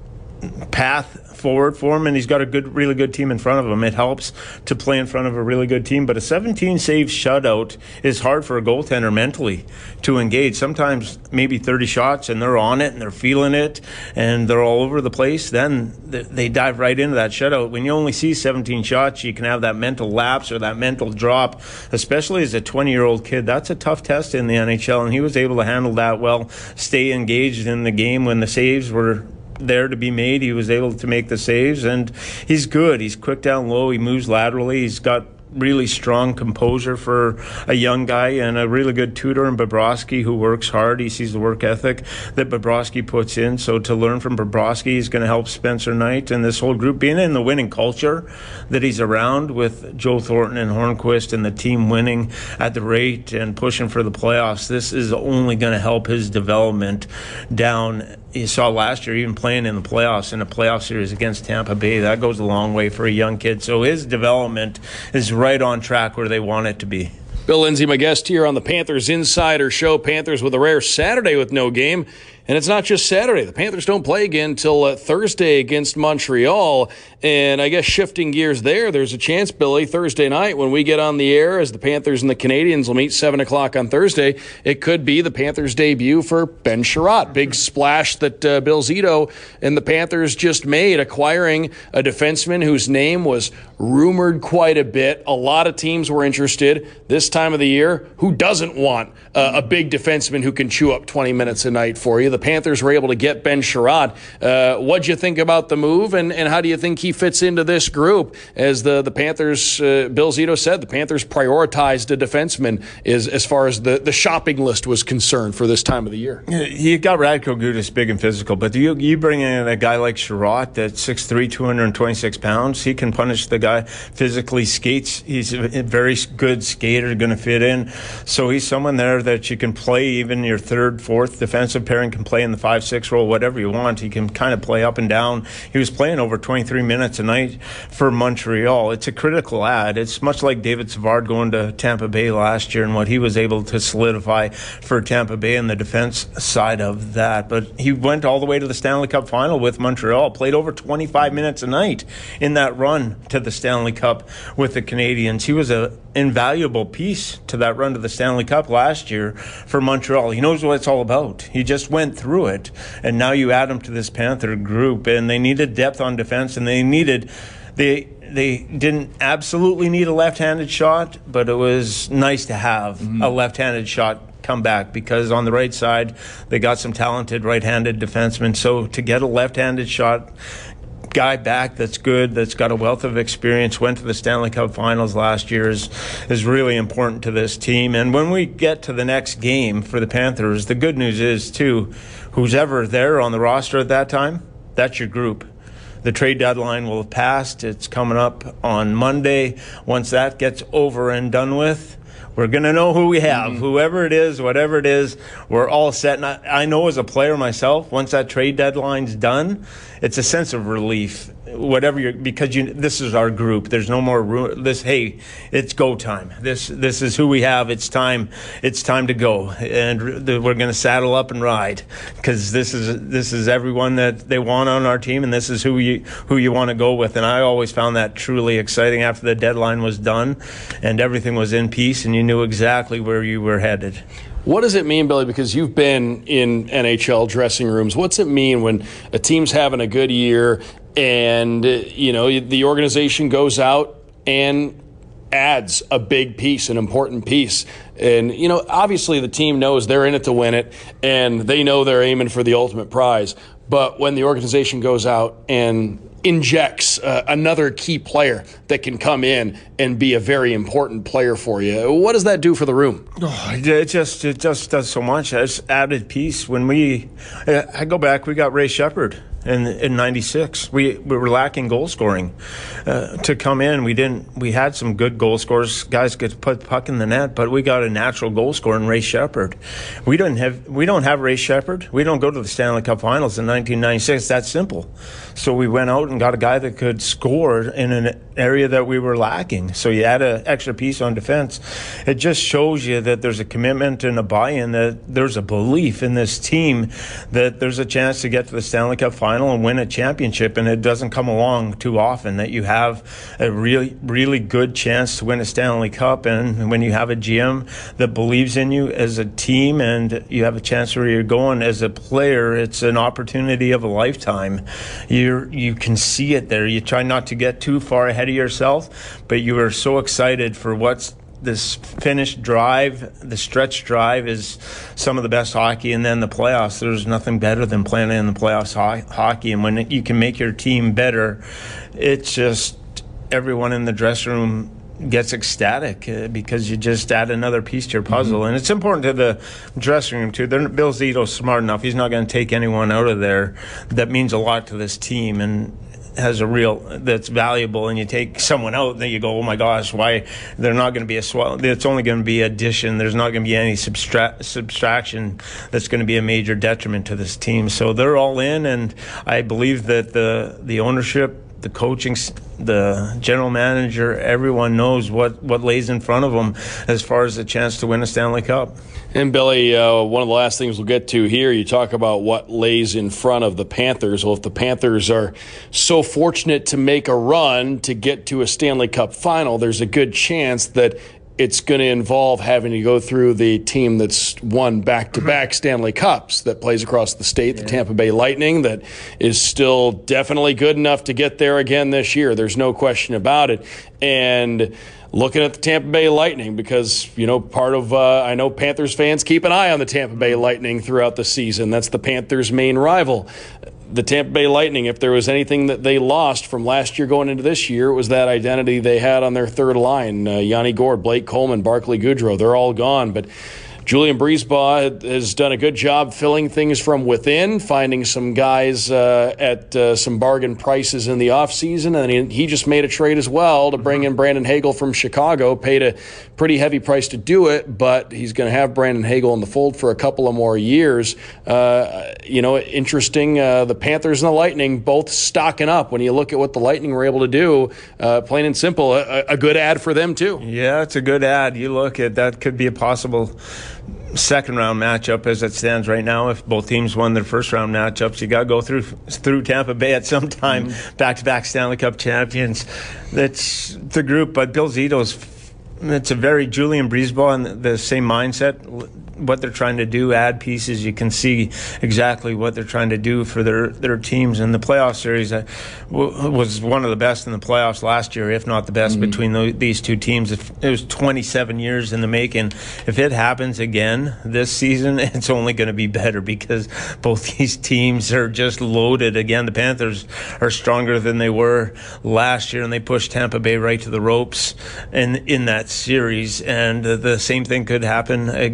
path forward for him, and he's got a good, really good team in front of him. It helps to play in front of a really good team, but a seventeen save shutout is hard for a goaltender mentally to engage. Sometimes maybe thirty shots and they're on it and they're feeling it and they're all over the place. Then they dive right into that shutout. When you only see seventeen shots, you can have that mental lapse or that mental drop, especially as a twenty-year-old kid. That's a tough test in the N H L, and he was able to handle that well, stay engaged in the game when the saves were there to be made. He was able to make the saves, and he's good. He's quick down low. He moves laterally. He's got really strong composure for a young guy, and a really good tutor in Bobrovsky, who works hard. He sees the work ethic that Bobrovsky puts in. So to learn from Bobrovsky is going to help Spencer Knight and this whole group, being in the winning culture that he's around with Joe Thornton and Hornquist and the team winning at the rate and pushing for the playoffs. This is only going to help his development down. You saw last year, even playing in the playoffs, in a playoff series against Tampa Bay. That goes a long way for a young kid. So his development is right on track where they want it to be. Bill Lindsay, my guest here on the Panthers Insider Show. Panthers with a rare Saturday with no game. And it's not just Saturday. The Panthers don't play again until uh, Thursday against Montreal. And I guess shifting gears there, there's a chance, Billy, Thursday night when we get on the air as the Panthers and the Canadians will meet seven o'clock on Thursday, it could be the Panthers' debut for Ben Chiarot. Big splash that uh, Bill Zito and the Panthers just made, acquiring a defenseman whose name was rumored quite a bit. A lot of teams were interested this time of the year. Who doesn't want uh, a big defenseman who can chew up twenty minutes a night for you? The Panthers were able to get Ben Chiarot. Uh, what'd you think about the move, and, and how do you think he fits into this group? As the, the Panthers, uh, Bill Zito said, the Panthers prioritized a defenseman is, as far as the, the shopping list was concerned for this time of the year. You got Radko Gudas, big and physical, but you, you bring in a guy like Chiarot that's six three, two hundred twenty-six pounds. He can punish the guy physically, skates. He's a very good skater, going to fit in. So he's someone there that you can play, even your third, fourth defensive pairing can play in the five six role, whatever you want. He can kind of play up and down. He was playing over twenty-three minutes a night for Montreal. It's a critical add. It's much like David Savard going to Tampa Bay last year and what he was able to solidify for Tampa Bay in the defense side of that. But he went all the way to the Stanley Cup final with Montreal, played over twenty-five minutes a night in that run to the Stanley Cup with the Canadians. He was an invaluable piece to that run to the Stanley Cup last year for Montreal. He knows what it's all about. He just went through it, and now you add him to this Panther group, and they needed depth on defense, and they needed they they didn't absolutely need a left-handed shot, but it was nice to have mm-hmm. a left-handed shot come back, because on the right side they got some talented right-handed defensemen. So to get a left-handed shot guy back that's good, that's got a wealth of experience, went to the Stanley Cup finals last year, is, is really important to this team. And when we get to the next game for the Panthers, the good news is, too, who's ever there on the roster at that time, that's your group. The trade deadline will have passed. It's coming up on Monday. Once that gets over and done with, We're going to know who we have. Mm-hmm. Whoever it is, whatever it is, we're all set. And I, I know as a player myself, once that trade deadline's done, it's a sense of relief. Whatever you're, because you, this is our group. There's no more room. This, hey, it's go time. This, this is who we have. It's time. It's time to go, and the, we're going to saddle up and ride, because this is this is everyone that they want on our team, and this is who you who you want to go with. And I always found that truly exciting after the deadline was done, and everything was in peace, and you knew exactly where you were headed. What does it mean, Billy, because you've been in N H L dressing rooms, what's it mean when a team's having a good year and, you know, the organization goes out and adds a big piece, an important piece? And, you know, obviously the team knows they're in it to win it, and they know they're aiming for the ultimate prize. But when the organization goes out and injects uh, another key player that can come in and be a very important player for you, what does that do for the room? Oh, it just it just does so much. It's added piece. When we, I go back, we got Ray Sheppard in in ninety-six. We we were lacking goal scoring uh, to come in. We didn't. We had some good goal scorers. Guys could put the puck in the net, but we got a natural goal scorer in Ray Sheppard. We don't have we don't have Ray Sheppard. We don't go to the Stanley Cup Finals in nineteen ninety-six. That's simple. So we went out and got a guy that could score in an area that we were lacking. So you add an extra piece on defense. It just shows you that there's a commitment and a buy-in, that there's a belief in this team that there's a chance to get to the Stanley Cup Final and win a championship, and it doesn't come along too often that you have a really, really good chance to win a Stanley Cup. And when you have a G M that believes in you as a team and you have a chance where you're going as a player, it's an opportunity of a lifetime. You you can see it there. You try not to get too far ahead of yourself, but you are so excited for what's this finished drive. The stretch drive is some of the best hockey, and then the playoffs. There's nothing better than playing in the playoffs ho- hockey, and when you can make your team better, it's just everyone in the dressing room gets ecstatic uh, because you just add another piece to your puzzle. Mm-hmm. And it's important to the dressing room too. They're, Bill Zito's smart enough. He's not going to take anyone out of there that means a lot to this team and has a real that's valuable, and you take someone out, then you go, oh my gosh, why they're not going to be a swell. It's only going to be addition. There's not going to be any subtra- subtraction that's going to be a major detriment to this team. So they're all in, and I believe that the the ownership, the coaching, the general manager, everyone knows what, what lays in front of them as far as the chance to win a Stanley Cup. And Billy, uh, one of the last things we'll get to here, you talk about what lays in front of the Panthers. Well, if the Panthers are so fortunate to make a run to get to a Stanley Cup final, there's a good chance that it's going to involve having to go through the team that's won back-to-back Stanley Cups that plays across the state, the yeah. Tampa Bay Lightning, that is still definitely good enough to get there again this year. There's no question about it. And looking at the Tampa Bay Lightning, because, you know, part of, uh, I know Panthers fans keep an eye on the Tampa Bay Lightning throughout the season. That's the Panthers' main rival. The Tampa Bay Lightning, if there was anything that they lost from last year going into this year, it was that identity they had on their third line. Uh, Yanni Gourde, Blake Coleman, Barclay Goodrow, they're all gone. But Julian Brisebois has done a good job filling things from within, finding some guys uh, at uh, some bargain prices in the offseason. And he, he just made a trade as well to bring in Brandon Hagel from Chicago, paid a pretty heavy price to do it, but he's going to have Brandon Hagel in the fold for a couple of more years. Uh, you know, interesting, uh, the Panthers and the Lightning both stocking up. When you look at what the Lightning were able to do, uh, plain and simple, a, a good ad for them too. Yeah, it's a good ad. You look at that, could be a possible second round matchup as it stands right now. If both teams won their first round matchups, you got to go through through Tampa Bay at some time. Mm-hmm. Back-to-back Stanley Cup champions. That's the group. But Bill Zito's, it's a very Julian Brisebois and the same mindset. What they're trying to do, add pieces. You can see exactly what they're trying to do for their, their teams. And the playoff series uh, w- was one of the best in the playoffs last year, if not the best, mm-hmm. between the, these two teams. It, it was twenty-seven years in the making. If it happens again this season, it's only going to be better because both these teams are just loaded. Again, the Panthers are stronger than they were last year, and they pushed Tampa Bay right to the ropes in, in that series. And uh, the same thing could happen again this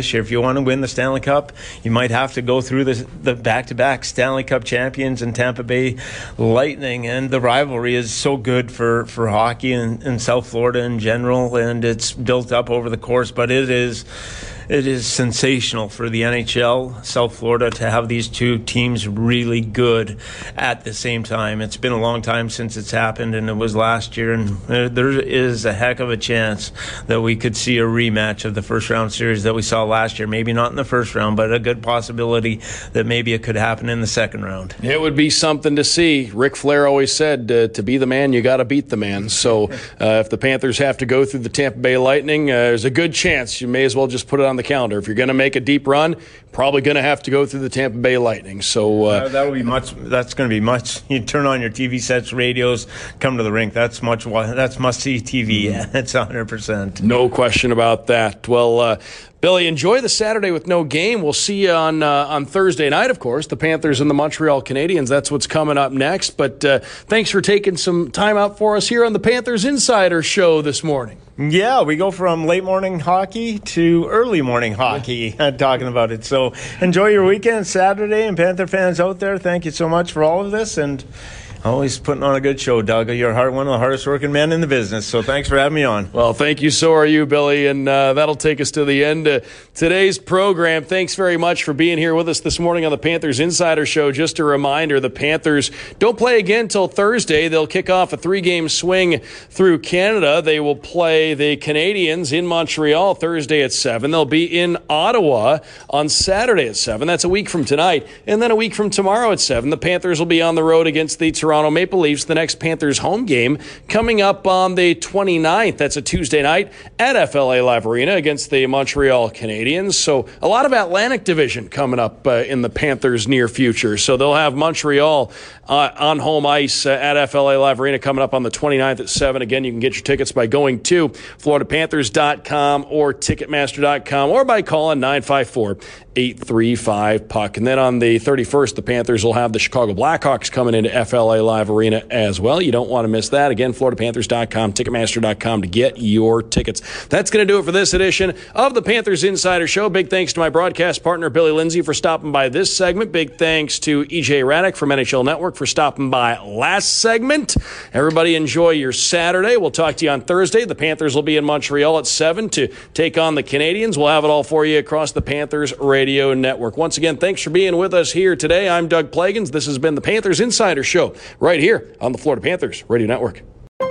this year. If you want to win the Stanley Cup, you might have to go through the, the back-to-back Stanley Cup champions and Tampa Bay Lightning. And the rivalry is so good for, for hockey in, in South Florida in general, and it's built up over the course. But it is... It is sensational for the N H L, South Florida, to have these two teams really good at the same time. It's been a long time since it's happened, and it was last year, and there, there is a heck of a chance that we could see a rematch of the first-round series that we saw last year. Maybe not in the first round, but a good possibility that maybe it could happen in the second round. It would be something to see. Ric Flair always said, uh, to be the man, you got to beat the man. So uh, if the Panthers have to go through the Tampa Bay Lightning, uh, there's a good chance you may as well just put it on the calendar. If you're going to make a deep run, probably going to have to go through the Tampa Bay Lightning. So uh, uh, that'll be much. That's going to be much. You turn on your T V sets, radios, come to the rink. That's much. That's must see T V. Yeah, it's one hundred percent. No question about that. Well, uh, Billy, enjoy the Saturday with no game. We'll see you on uh, on Thursday night, of course. The Panthers and the Montreal Canadiens. That's what's coming up next. But uh, thanks for taking some time out for us here on the Panthers Insider Show this morning. Yeah, we go from late morning hockey to early morning hockey yeah. talking about it. So enjoy your weekend, Saturday, and Panther fans out there, thank you so much for all of this. And always putting on a good show, Doug. You're one of the hardest working men in the business, so thanks for having me on. Well, thank you. So are you, Billy. And uh, that'll take us to the end of today's program. Thanks very much for being here with us this morning on the Panthers Insider Show. Just a reminder, the Panthers don't play again till Thursday. They'll kick off a three-game swing through Canada. They will play the Canadiens in Montreal Thursday at seven. They'll be in Ottawa on Saturday at seven. That's a week from tonight. And then a week from tomorrow at seven, the Panthers will be on the road against the Toronto Toronto Maple Leafs, the next Panthers home game coming up on the twenty-ninth. That's a Tuesday night at F L A Live Arena against the Montreal Canadiens. So a lot of Atlantic Division coming up uh, in the Panthers' near future. So they'll have Montreal uh, on home ice uh, at F L A Live Arena coming up on the twenty-ninth at seven. Again, you can get your tickets by going to Florida Panthers dot com or Ticketmaster dot com or by calling nine five four, eight three five, P U C. And then on the thirty-first, the Panthers will have the Chicago Blackhawks coming into F L A Live Arena as well. You don't want to miss that. Again, Florida Panthers dot com, Ticketmaster dot com to get your tickets. That's going to do it for this edition of the Panthers Insider Show. Big thanks to my broadcast partner, Billy Lindsay, for stopping by this segment. Big thanks to E J Raddick from N H L Network for stopping by last segment. Everybody enjoy your Saturday. We'll talk to you on Thursday. The Panthers will be in Montreal at seven to take on the Canadiens. We'll have it all for you across the Panthers Radio Network. Once again, thanks for being with us here today. I'm Doug Plagans. This has been the Panthers Insider Show right here on the Florida Panthers Radio Network.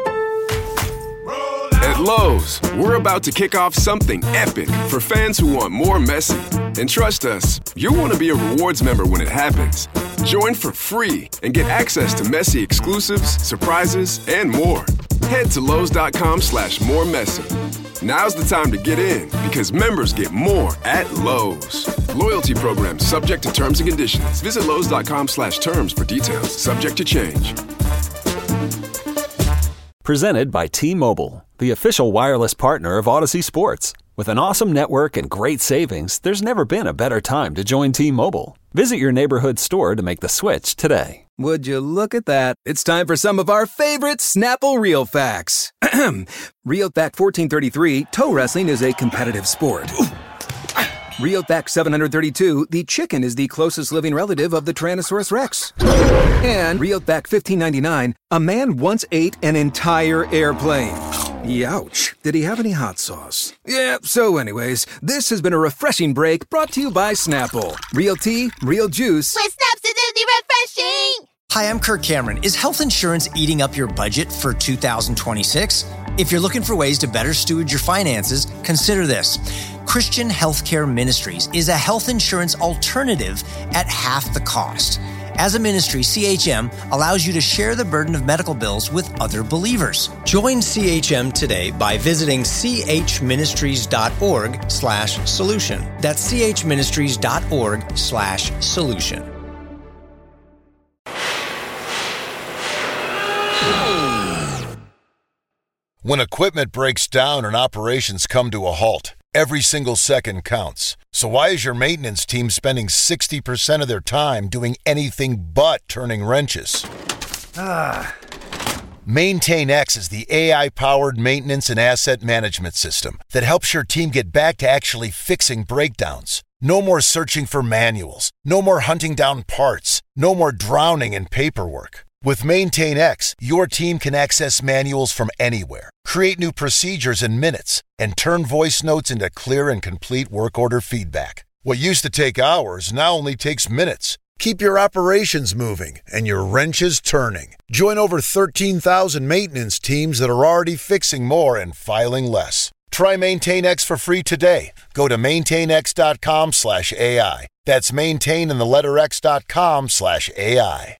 At Lowe's, we're about to kick off something epic for fans who want more Messi. And trust us, you'll want to be a rewards member when it happens. Join for free and get access to Messi exclusives, surprises, and more. Head to Lowe's.com slash more Messi. Now's the time to get in because members get more at Lowe's. Loyalty program subject to terms and conditions. Visit Lowe's.com slash terms for details. Subject to change. Presented by T-Mobile, the official wireless partner of Odyssey Sports. With an awesome network and great savings, there's never been a better time to join T-Mobile. Visit your neighborhood store to make the switch today. Would you look at that? It's time for some of our favorite Snapple Real Facts. Real Fact fourteen thirty-three, toe wrestling is a competitive sport. Real Fact seven hundred thirty-two, the chicken is the closest living relative of the Tyrannosaurus Rex. And Real Fact fifteen ninety-nine, a man once ate an entire airplane. Youch. Did he have any hot sauce? Yeah, so anyways, this has been a refreshing break brought to you by Snapple. Real tea, real juice. With Snaps, it's refreshing! Hi, I'm Kirk Cameron. Is health insurance eating up your budget for two thousand twenty-six? If you're looking for ways to better steward your finances, consider this. Christian Healthcare Ministries is a health insurance alternative at half the cost. As a ministry, C H M allows you to share the burden of medical bills with other believers. Join C H M today by visiting chministries.org slash solution. That's chministries.org slash solution. When equipment breaks down and operations come to a halt, every single second counts. So why is your maintenance team spending sixty percent of their time doing anything but turning wrenches? Ah. MaintainX is the A I-powered maintenance and asset management system that helps your team get back to actually fixing breakdowns. No more searching for manuals. No more hunting down parts. No more drowning in paperwork. With MaintainX, your team can access manuals from anywhere, create new procedures in minutes, and turn voice notes into clear and complete work order feedback. What used to take hours now only takes minutes. Keep your operations moving and your wrenches turning. Join over thirteen thousand maintenance teams that are already fixing more and filing less. Try MaintainX for free today. Go to maintainx.com slash AI. That's maintain in the letter X dot com slash AI.